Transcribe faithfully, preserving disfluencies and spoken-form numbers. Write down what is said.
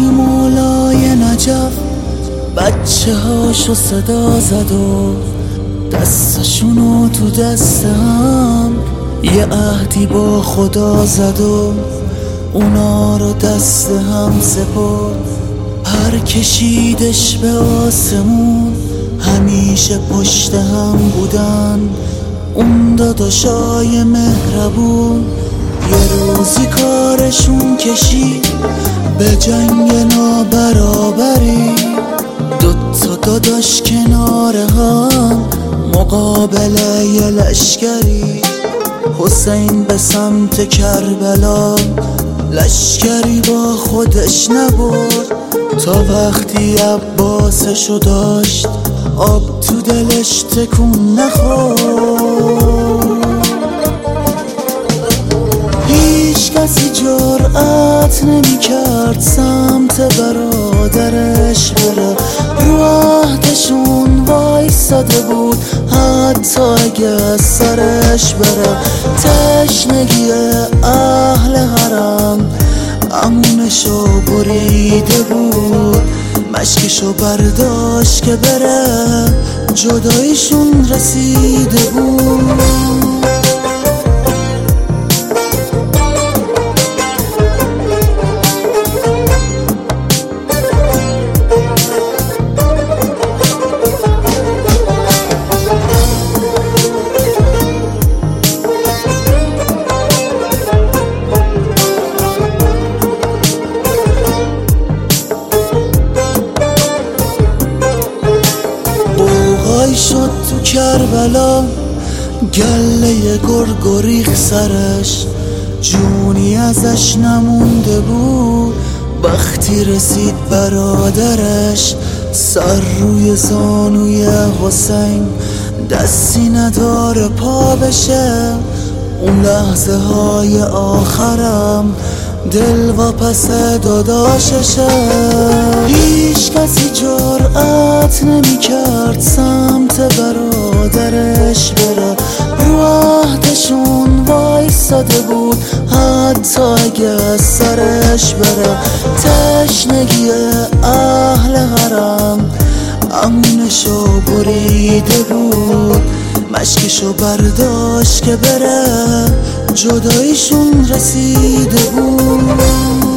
مولای نجف بچه هاشو صدا زد و دستشونو تو دست هم یه عهدی با خدا زد و اونا رو دست هم سپرد. هر کشیدش به آسمون همیشه پشت هم بودن، اون داداشای مهربون. یه روزی کارشون کشید به جنگ نابرابری، دوتا داداش کنار هم مقابل یه لشکری. حسین به سمت کربلا لشکری با خودش نبرد، تا وقتی عباسشو داشت آب تو دلش تکون نخورد. هیچ کسی جرأت نمی کرد سمت برادرش بره، رو عهدشون وایساده بود حتی اگه از سرش بره. تشنگی اهل حرم امونشو بریده بود، مشکشو برداشت که بره، جداییشون رسیده بود. شد تو کربلا گله گرگریخ سرش، جونی ازش نمونده بود. وقتی رسید برادرش سر روی زانوی حسین، دستی نداره پا بشه. اون لحظه های آخرم دل و پس داداششه. هیچ کسی جرأت نمی کرد سمت برادرش بره، رو عهدشون وایساده بود حتی اگه از سرش بره. تشنگی اهل حرم امونشو بریده بود، مشکشو برداشت که بره، جداییشون رسیده بود.